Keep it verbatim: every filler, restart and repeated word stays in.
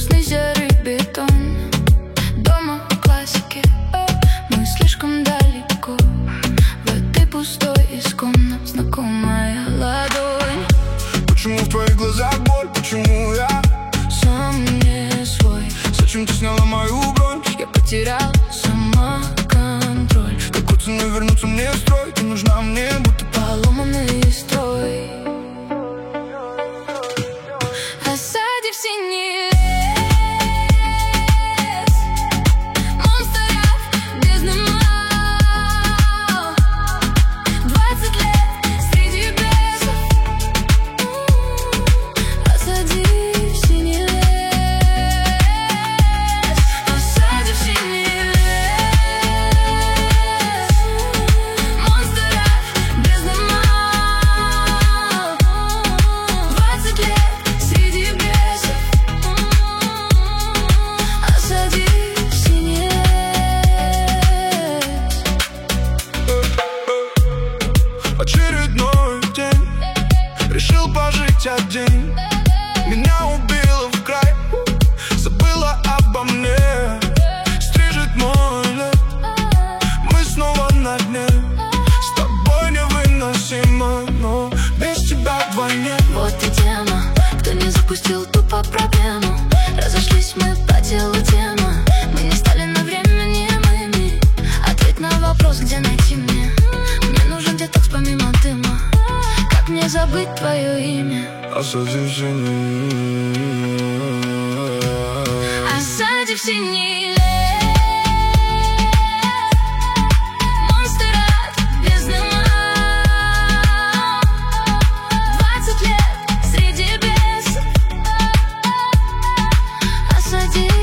грустный серый бетон. Дома классики, мы слишком далеко. В этой пустой из комнат знакомая ладонь. Почему в твоих глазах боль? Почему я сам не свой? Зачем ты сняла мою бронь? Я потерял самоконтроль. Какой ценой вернуться мне в строй? Ты нужна мне, будто поломанный строй. Осади в синий лес, монстров бездны мал. Двадцать лет среди бесов. Осади в синий лес, осади в синий лес, монстров бездны мал. Двадцать лет среди бесов. Осади в синий лес. очередной день. Решил пожить один. Меня убило в край. Забыла обо мне. Стрижет мой лед. Мы снова на дне. С тобой невыносимо, но без тебя вдвойне. Вот и тема. Кто не запустил, тупо проблему. Разошлись мы по телу тема. Мы не стали на время немыми. Ответь на вопрос, где найти мне. Мне нужен детокс помимо дыма. Как мне забыть твое имя? Осади в синий. Осади в синий лес. Двадцать лет среди бесов. Осади